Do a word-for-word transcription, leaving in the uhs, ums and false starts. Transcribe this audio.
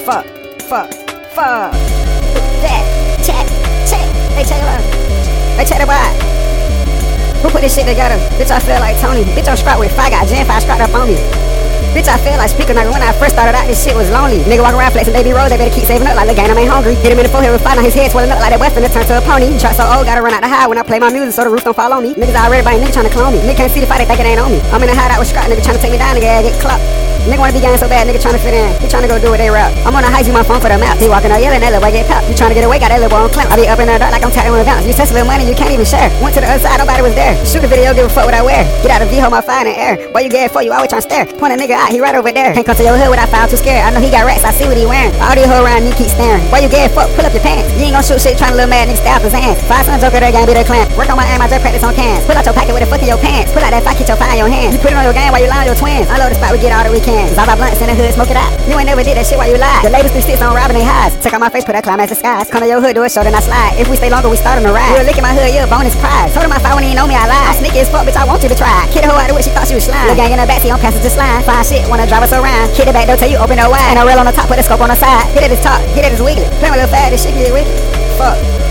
fuck, fuck, fuck. That, check, check. Hey, check it out. Hey, check it out. Who put this shit together? Bitch, I feel like Tony. Bitch, I'm strapped with five, got Gen five strapped up on me. Bitch, I feel like speaker nigga. When I first started out, this shit was lonely. Nigga walk around flexing baby rolls, they better keep saving up like the game, I ain't hungry. Hit him in the forehead with fight on his head, swelling up like that weapon, it turn to a pony. Truck so old, gotta run out the high when I play my music so the roof don't fall on me. Niggas already buying, nigga tryna clone me. Nigga can't see the fight, they think it ain't on me. I'm in the hideout with Scrap, nigga tryna take me down, nigga, I get clocked. Nigga wanna be gang so bad, nigga tryna fit in. He tryna go do what they rap. I'm on a high, use my phone for the map. He walking out yelling, that little boy get popped. You tryna get away, got that little boy on clamp. I be up in the dark like I'm tapping with a bounce. You test a little money, you can't even share. Went to the other side, nobody was there. Shoot a video, give a fuck what I wear. Get out of V, hold my fire in the air. Boy, you get it for you, always tryna stare. Point a nigga out, he right over there. Can't come to your hood without foul too scared. I know he got racks, I see what he wearing. All these hoes around me keep staring. Boy, you get it, fuck, pull up your pants. You ain't gon' shoot shit, tryna little mad nigga stay off his hands. Five son joker, they gang be their clan. Work on my aim, I just practice on cans. Pull out your pocket with a fuck in your pants. Pull out that fire, get your fire in your hands. You put it on your game while you lie on your twins. I love the spot, we get all that we can. Zaza blunts in the hood, smoke it out. You ain't never did that shit while you lied. The labels three sticks on robbing they highs. Check out my face, put that climb as disguise. Come to your hood, do a show, then I slide. If we stay longer, we start on the ride. You a lick in my hood, you a bonus prize. Told him I fight when he ain't know me, I lied. I'm sneaky as fuck, bitch, I want you to try. Kid a hoe out of what she thought she was slime. The gang in the backseat on passenger slime. Fine shit, wanna drive us around. Kid the back door, tell you open the wide. And a rail on the top, put a scope on the side. Hit at his top, hit at his wiggly. Play my little fat, this shit get wicked. Fuck.